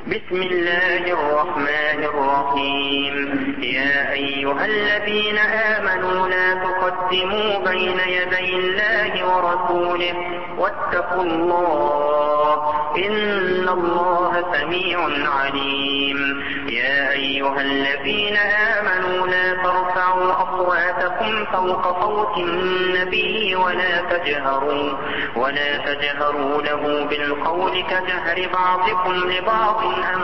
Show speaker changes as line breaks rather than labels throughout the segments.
بسم الله الرحمن الرحيم. يا أيها الذين آمنوا لا تقدموا بين يدي الله ورسوله واتقوا الله إن الله سميع عليم. يا أيها الذين آمنوا لا ترفعوا أصواتكم فوق صوت النبي ولا تجهروا له بالقول كجهر بعضكم لبعض أن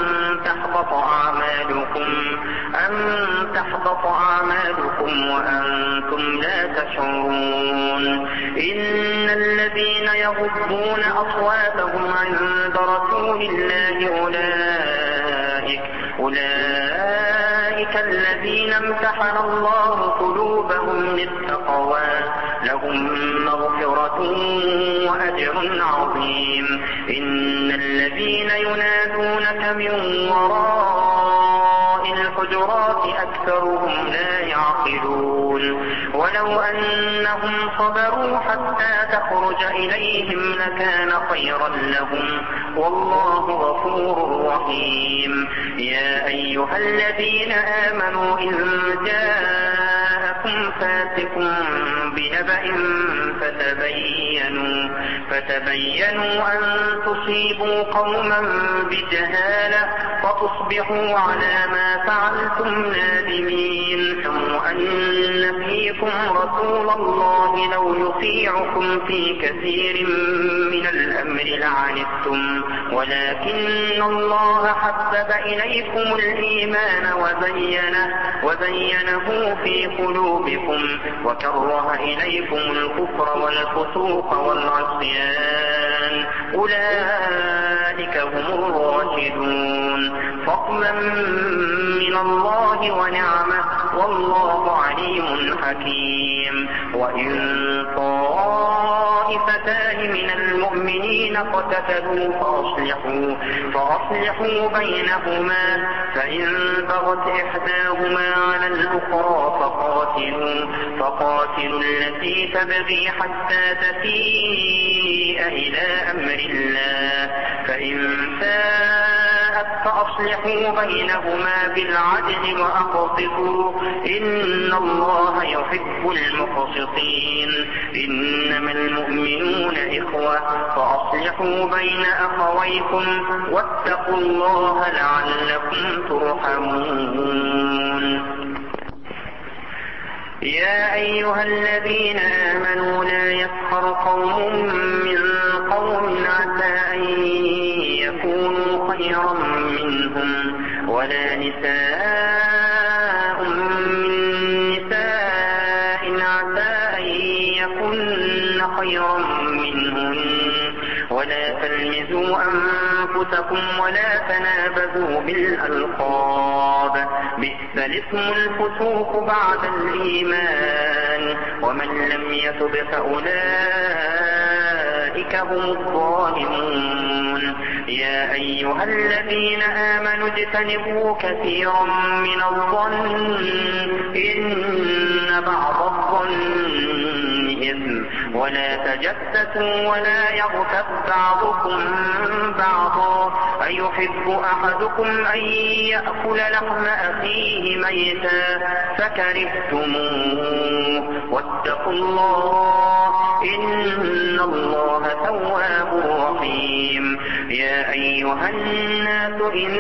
تحبط أعمالكم وأنتم لا تشعرون. إن الذين يغضون أصواتهم عند رسول الله أولئك الذين امتحن الله قلوبهم للتقوى لهم مغفرة وأجر عظيم. إن الذين ينادونك من وراء الحجرات أكثرهم لا يعقلون. ولو أنهم صبروا حتى تخرج إليهم لكان خيرا لهم والله غفور رحيم. يا أيها الذين آمنوا إن جاءكم فاسق بنبأ فتبينوا أن تصيبوا قوما بجهالة فتصبحوا على ما فعلتم نادمين. أن فيكم رسول الله لو يطيعكم في كثير من الأمر لعنتم ولكن الله حبب إليكم الإيمان وزينه في قلوبكم وكره إليكم الكفر والفسوق والعصيان أولئك هم الراشدون فضلا من الله ونعمه والله عليم حكيم. وإن طائفتان من المؤمنين اقتتلوا فأصلحوا بينهما فإن بغت إحداهما على الأخرى فقاتلوا التي تبغي حتى تفيء إلى أمر الله فإن فاءت فأصلحوا بينهما بالعدل وأقسطوا إن الله يحب المقسطين. إنما المؤمنون إخوة فأصلحوا بين أخويكم واتقوا الله لعلكم ترحمون. يا أيها الذين آمنوا لا يسخر قوم من قوم عسى أن يكونوا خيرا منهم ولا نساء من نساء عسى أن يكن خيرا منهن ولا تلمزوا أنفسكم ولا تنابذوا بالألقاب بئس الاسم الفسوق بعد الإيمان ومن لم يتب فأولئك هم الظالمون. يا أيها الذين آمنوا اجتنبوا كثيرا من الظن إن بعض الظن إثم ولا تجسسوا ولا يغتب بعضكم بعضا أيحب أحدكم أن يأكل لحم أخيه ميتا فكرهتموه واتقوا الله إن الله تواب رحيم. يا أيها الناس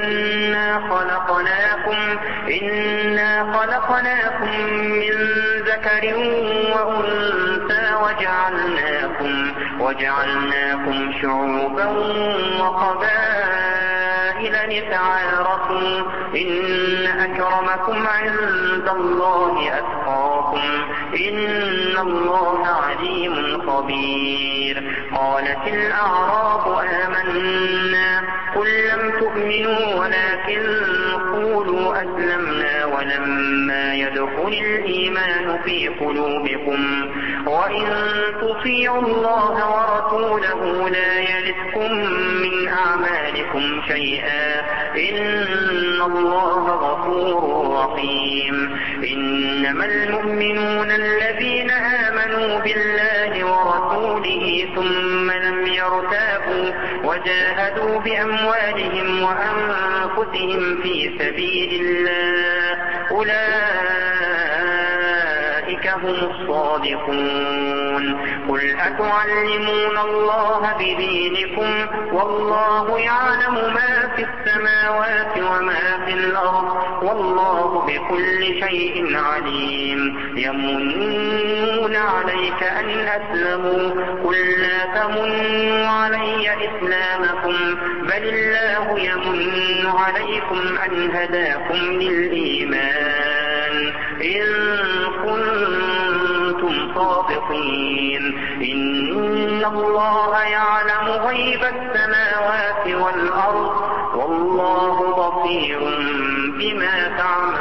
إنا خلقناكم من ذكر وأنثى وجعلناكم شعوبا وقبائل لتعارفوا إن أكرمكم عند الله أتقاكم إن الله عليم خبير. قالت الأعراب آمنا قل لم تؤمنوا ولكن قولوا أسلمنا ولما يدخل يكن الإيمان في قلوبكم وإن تطيعوا الله ورسوله لا يلتكم من أعمالكم شيئا إن الله غفور رحيم إنما المؤمنون الذين آمنوا بالله ورسوله ثم لم يرتابوا وجاهدوا بأموالهم وأنفسهم في سبيل الله أولئك هم الصادقون قل أتعلمون الله بدينكم والله يعلم ما في السماوات وما في الأرض والله بكل شيء عليم يمنون عليك أن أسلموا قل لا تمنوا علي إسلامكم بل الله يمن عليكم أن هداكم للإيمان إن كنتم صادقين إن الله يعلم غيب السماوات والأرض والله بصير بما تعملون